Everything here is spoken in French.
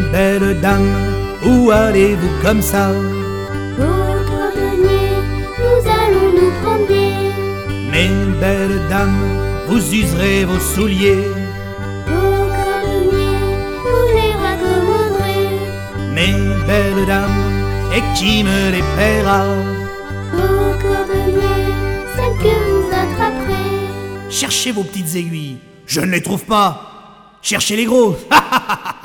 belles dames, où allez-vous comme ça? Au cordonnier, nous allons nous promener. Mes belles dames, vous userez vos souliers. Au cordonnier, vous les raccommoderez. Mes belles dames, et qui me les paiera? Au cordonnier, celle que vous attraperez. Cherchez vos petites aiguilles, je ne les trouve pas. Cherchez les gros.